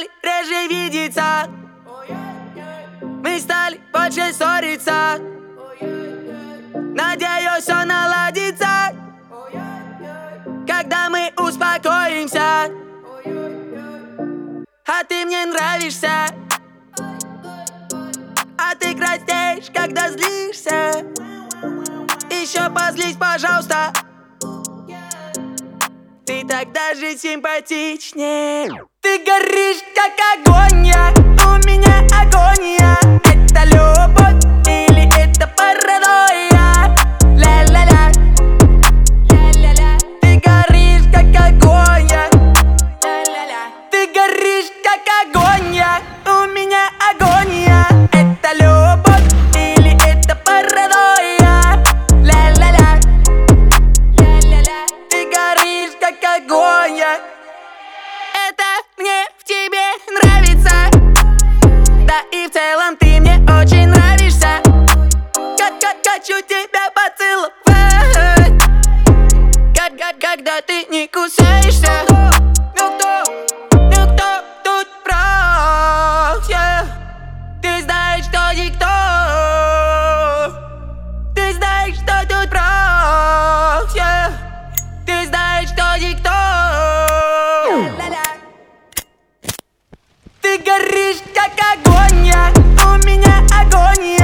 стали реже видеться, мы стали больше ссориться. Надеюсь, все наладится, когда мы успокоимся. А ты мне нравишься, а ты краснеешь, когда злишься. Еще позлись, пожалуйста, ты так даже симпатичнее. Ты горишь, как огонь, у меня агония. Это любовь или это паранойя? Ля-ля-ля, ля-ля-ля. Ты горишь, как огонь, ля-ля-ля. Ты горишь, как огонь, у меня агония. Это любовь или это паранойя? Ля-ля-ля, ля-ля-ля. Ты горишь, как огонь. Это мне в тебе нравится, да и в целом ты мне очень нравишься. Хочу тебя поцеловать, когда ты не кусаешься. Ну кто тут прав, yeah? Ты знаешь, кто никто. Ты знаешь, что тут прав, yeah? Ты знаешь, что никто. Ты горишь, как огонь, у меня агония.